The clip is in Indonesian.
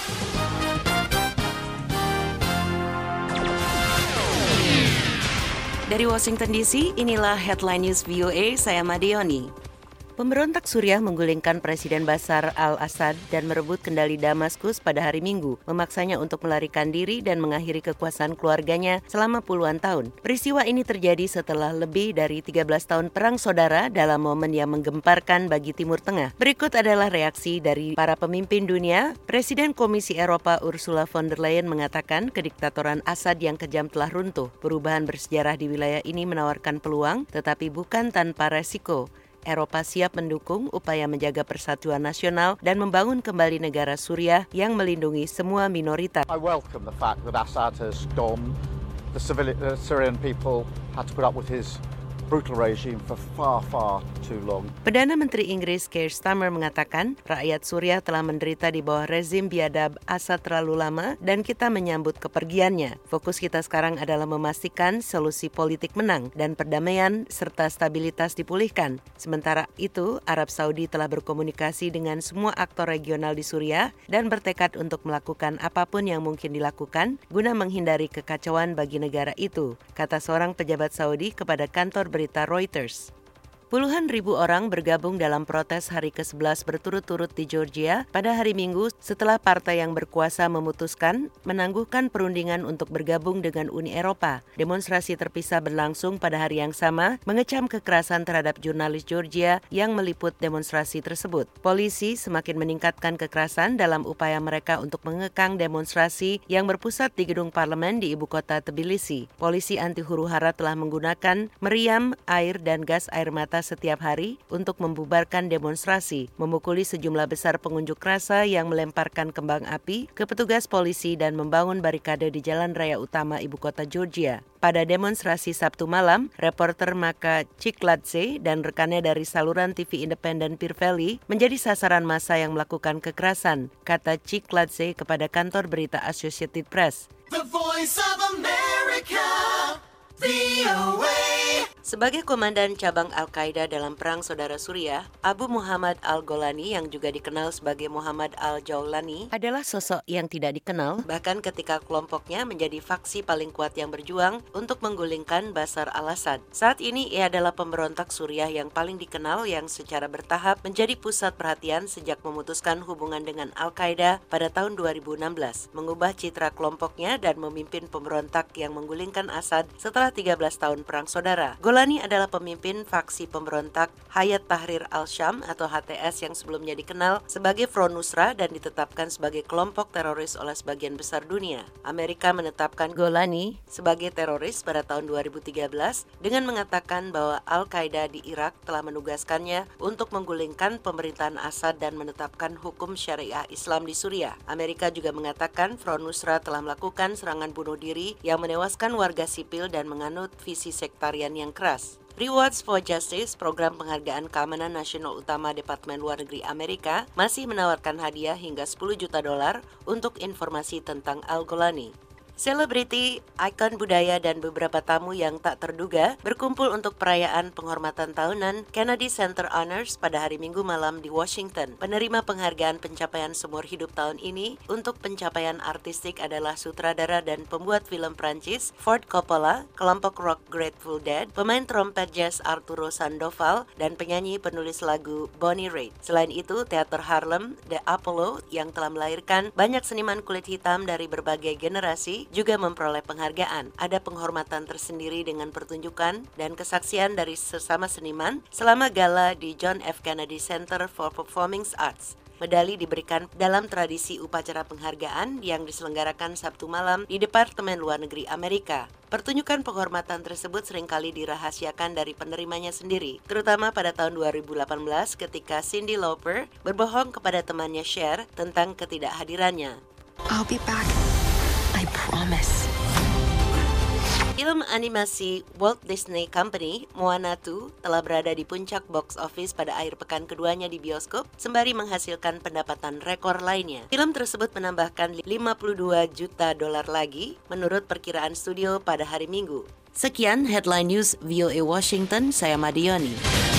Dari Washington DC, inilah Headline News VOA, saya Madioni. Pemberontak Suriah menggulingkan Presiden Bashar al-Assad dan merebut kendali Damaskus pada hari Minggu, memaksanya untuk melarikan diri dan mengakhiri kekuasaan keluarganya selama puluhan tahun. Peristiwa ini terjadi setelah lebih dari 13 tahun perang saudara dalam momen yang menggemparkan bagi Timur Tengah. Berikut adalah reaksi dari para pemimpin dunia. Presiden Komisi Eropa Ursula von der Leyen mengatakan kediktatoran Assad yang kejam telah runtuh. Perubahan bersejarah di wilayah ini menawarkan peluang, tetapi bukan tanpa resiko. Eropa siap mendukung upaya menjaga persatuan nasional dan membangun kembali negara Suriah yang melindungi semua minoritas. I welcome the fact that Assad has gone. The Syrian people had to put up with his brutal regime for far too long. Perdana Menteri Inggris Keir Starmer mengatakan rakyat Suriah telah menderita di bawah rezim biadab Assad terlalu lama dan kita menyambut kepergiannya. Fokus kita sekarang adalah memastikan solusi politik menang dan perdamaian serta stabilitas dipulihkan. Sementara itu, Arab Saudi telah berkomunikasi dengan semua aktor regional di Suriah dan bertekad untuk melakukan apapun yang mungkin dilakukan guna menghindari kekacauan bagi negara itu, kata seorang pejabat Saudi kepada kantor berita Reuters. Puluhan ribu orang bergabung dalam protes hari ke-11 berturut-turut di Georgia pada hari Minggu setelah partai yang berkuasa memutuskan menangguhkan perundingan untuk bergabung dengan Uni Eropa. Demonstrasi terpisah berlangsung pada hari yang sama, mengecam kekerasan terhadap jurnalis Georgia yang meliput demonstrasi tersebut. Polisi semakin meningkatkan kekerasan dalam upaya mereka untuk mengekang demonstrasi yang berpusat di gedung parlemen di ibu kota Tbilisi. Polisi anti huru-hara telah menggunakan meriam, air, dan gas air mata setiap hari untuk membubarkan demonstrasi, memukuli sejumlah besar pengunjuk rasa yang melemparkan kembang api ke petugas polisi dan membangun barikade di jalan raya utama ibu kota Georgia. Pada demonstrasi Sabtu malam, reporter Maka Cikladze dan rekannya dari saluran TV independen Pearl Valley menjadi sasaran massa yang melakukan kekerasan, kata Cikladze kepada kantor berita Associated Press. The Voice of America, VOA. Sebagai komandan cabang Al-Qaeda dalam Perang Saudara Suriah, Abu Muhammad al-Golani yang juga dikenal sebagai Muhammad al-Jawlani adalah sosok yang tidak dikenal bahkan ketika kelompoknya menjadi faksi paling kuat yang berjuang untuk menggulingkan Bashar al-Assad. Saat ini ia adalah pemberontak Suriah yang paling dikenal yang secara bertahap menjadi pusat perhatian sejak memutuskan hubungan dengan Al-Qaeda pada tahun 2016, mengubah citra kelompoknya dan memimpin pemberontak yang menggulingkan Assad setelah 13 tahun Perang Saudara. Golani adalah pemimpin faksi pemberontak Hayat Tahrir al-Syam atau HTS yang sebelumnya dikenal sebagai Front Nusra dan ditetapkan sebagai kelompok teroris oleh sebagian besar dunia. Amerika menetapkan Golani sebagai teroris pada tahun 2013 dengan mengatakan bahwa Al-Qaeda di Irak telah menugaskannya untuk menggulingkan pemerintahan Assad dan menetapkan hukum syariah Islam di Suriah. Amerika juga mengatakan Front Nusra telah melakukan serangan bunuh diri yang menewaskan warga sipil dan menganut visi sektarian yang keras. Rewards for Justice, program penghargaan keamanan nasional utama Departemen Luar Negeri Amerika, masih menawarkan hadiah hingga $10 juta untuk informasi tentang Al-Golani. Selebriti, ikon budaya, dan beberapa tamu yang tak terduga berkumpul untuk perayaan penghormatan tahunan Kennedy Center Honors pada hari Minggu malam di Washington. Penerima penghargaan pencapaian seumur hidup tahun ini untuk pencapaian artistik adalah sutradara dan pembuat film Prancis Ford Coppola, kelompok rock Grateful Dead, pemain trompet jazz Arturo Sandoval, dan penyanyi penulis lagu Bonnie Raitt. Selain itu, Teater Harlem, The Apollo yang telah melahirkan banyak seniman kulit hitam dari berbagai generasi juga memperoleh penghargaan. Ada penghormatan tersendiri dengan pertunjukan dan kesaksian dari sesama seniman selama gala di John F. Kennedy Center for Performing Arts. Medali diberikan dalam tradisi upacara penghargaan yang diselenggarakan Sabtu malam di Departemen Luar Negeri Amerika. Pertunjukan penghormatan tersebut seringkali dirahasiakan dari penerimanya sendiri, terutama pada tahun 2018 ketika Cyndi Lauper berbohong kepada temannya Cher tentang ketidakhadirannya. I'll be back. I promise. Film animasi Walt Disney Company, Moana 2, telah berada di puncak box office pada akhir pekan keduanya di bioskop, sembari menghasilkan pendapatan rekor lainnya. Film tersebut menambahkan $52 juta lagi, menurut perkiraan studio pada hari Minggu. Sekian Headline News VOA Washington, saya Madioni.